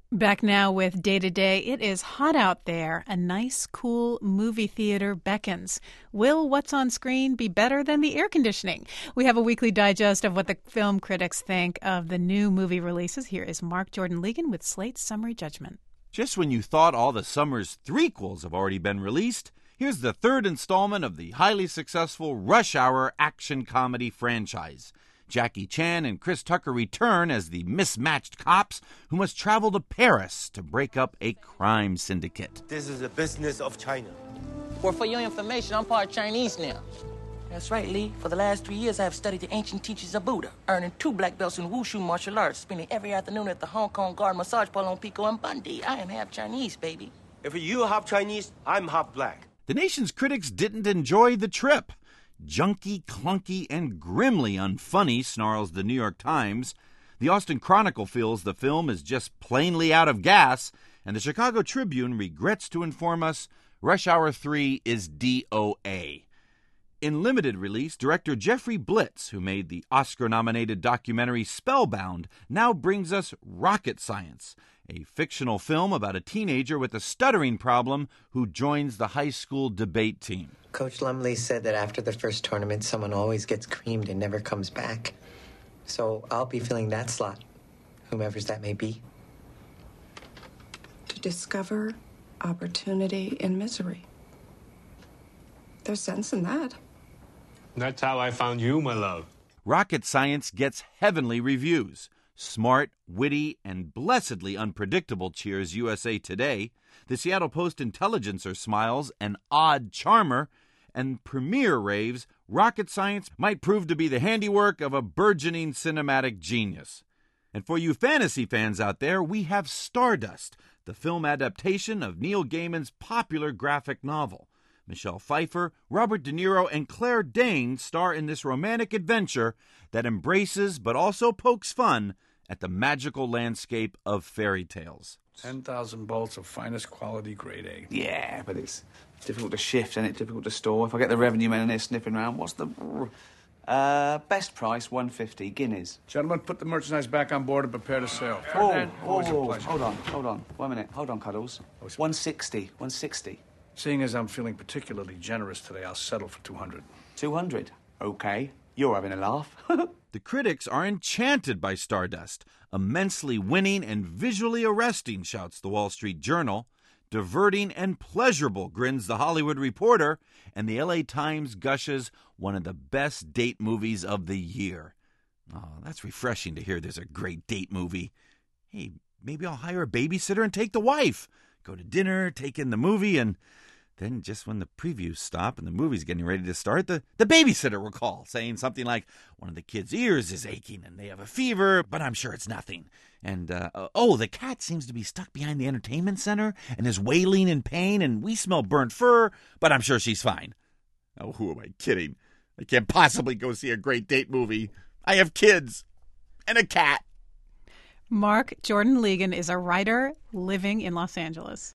Back now with Day to Day. It is hot out there. A nice, cool movie theater beckons. Will what's on screen be better than the air conditioning? We have a weekly digest of what the film critics think of the new movie releases. Here is Mark Jordan Ligon with Slate's Summary Judgment. Just when you thought all the summer's threequels have already been released, here's the third installment of the highly successful Rush Hour action comedy franchise. Jackie Chan and Chris Tucker return as the mismatched cops who must travel to Paris to break up a crime syndicate. This is the business of China. Well, for your information, I'm part Chinese now. That's right, Lee. For the last 3 years, I have studied the ancient teachings of Buddha, earning 2 black belts in Wushu martial arts, spending every afternoon at the Hong Kong Guard massage parlor on Pico and Bundy. I am half Chinese, baby. If you half Chinese, I'm half black. The nation's critics didn't enjoy the trip. Junky, clunky, and grimly unfunny, snarls the New York Times. The Austin Chronicle feels the film is just plainly out of gas, and the Chicago Tribune regrets to inform us Rush Hour 3 is DOA. In limited release, director Jeffrey Blitz, who made the Oscar-nominated documentary Spellbound, now brings us Rocket Science, a fictional film about a teenager with a stuttering problem who joins the high school debate team. Coach Lumley said that after the first tournament, someone always gets creamed and never comes back. So I'll be filling that slot, whomever's that may be. To discover opportunity in misery. There's sense in that. That's how I found you, my love. Rocket Science gets heavenly reviews. Smart, witty, and blessedly unpredictable, cheers USA Today. The Seattle Post Intelligencer smiles an odd charmer, and Premiere raves Rocket Science might prove to be the handiwork of a burgeoning cinematic genius. And for you fantasy fans out there, we have Stardust, the film adaptation of Neil Gaiman's popular graphic novel. Michelle Pfeiffer, Robert De Niro, and Claire Danes star in this romantic adventure that embraces but also pokes fun at the magical landscape of fairy tales. 10,000 bolts of finest quality grade A. Yeah, but it's difficult to shift and it's difficult to store. If I get the revenue men in there sniffing around, what's the... best price, $150, Guineas. Gentlemen, put the merchandise back on board and prepare to sail. Oh, Ferdinand, always a pleasure. hold on. 1 minute. Hold on, Cuddles. 160. Seeing as I'm feeling particularly generous today, I'll settle for 200. 200? Okay. You're having a laugh. The critics are enchanted by Stardust. Immensely winning and visually arresting, shouts the Wall Street Journal. Diverting and pleasurable, grins the Hollywood Reporter. And the LA Times gushes, one of the best date movies of the year. Oh, that's refreshing to hear there's a great date movie. Hey, maybe I'll hire a babysitter and take the wife. Go to dinner, take in the movie, and then just when the previews stop and the movie's getting ready to start, the babysitter will call, saying something like, one of the kids' ears is aching and they have a fever, but I'm sure it's nothing. And, the cat seems to be stuck behind the entertainment center and is wailing in pain, and we smell burnt fur, but I'm sure she's fine. Oh, who am I kidding? I can't possibly go see a great date movie. I have kids and a cat. Mark Jordan Ligon is a writer living in Los Angeles.